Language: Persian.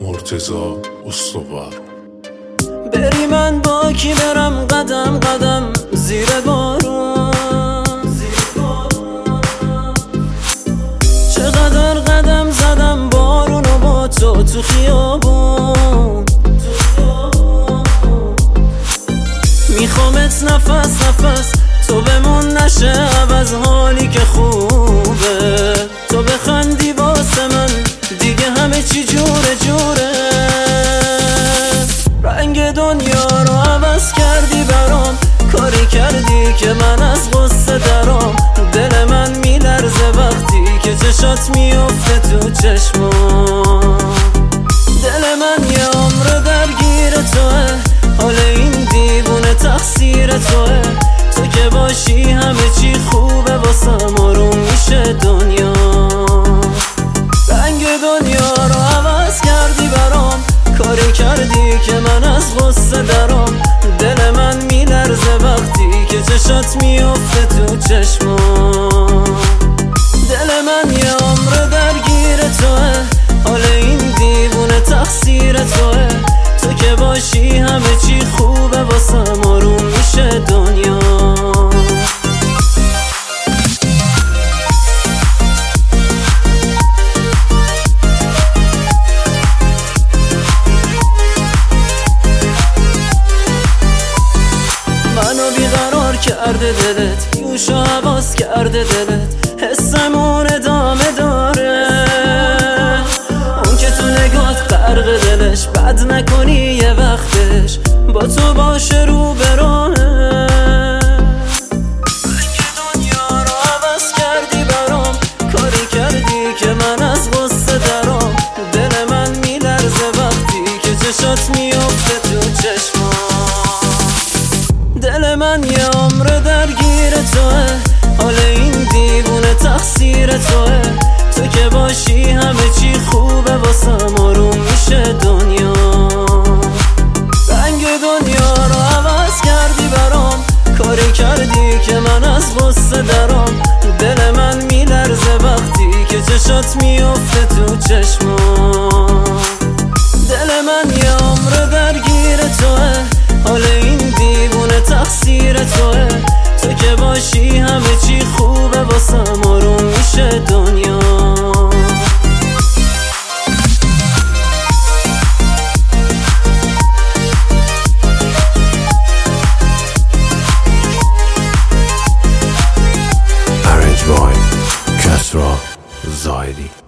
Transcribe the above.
مرتضی استوار. بری من با کی برم قدم قدم زیر بارون، چقدر قدم زدم بارونو با تو خیابون. میخوامت نفس نفس تو بمون نشه عوض، حالی که خوبه تو بخندی واسه من دیگه همه چی جوره جوره. رنگ دنیا رو عوض کردی برام، کاری کردی که من از غصه درام. دل من میلرزه وقتی که چشات میفته تو چشمام. دل من یه عمر درگیر توه، حال این دیوونه تقصیر توه. تو که باشی همه چی خوبه واسم، آروم میشه دنیا. رنگ دنیا رو عوض کردی برام، کاری کردی که من از غصه درام. دل من میلرزه وقتی که چشات میفته تو چشمام. دل من یه عمر درگیر توه، حال این دیوونه تقصیر توه. تو که باشی همه چی خوبه واسم، آروم میشه دنیا. منو بیقرار کرده دلت، یوش و حواس کرده دلت، حسمون ادامه داره. اون که تو نگات غرق دلش، بد نکنی یه وقتش با تو باشه رو به راهه. رنگ دنیا رو عوض کردی برام، کاری کردی که من از غصه درام. دل من میلرزه وقتی که چشات میفته تو چشمام. دل من یه عمر درگیر توه، حال این دیوونه تقصیر توه. تو که باشی همه چی خوبه واسم، آروم میشه دنیا. رنگ دنیا رو عوض کردی برام، کاری کردی که من از غصه درام. دل من میلرزه وقتی که چشات میفته تو چشمام. دل من یه عمر درگیر توه، حال این دیوونه تقصیر توه. تو که باشی همه چی خوبه واسم، آروم میشه دنیا. Arranged by Kasra Zaidi.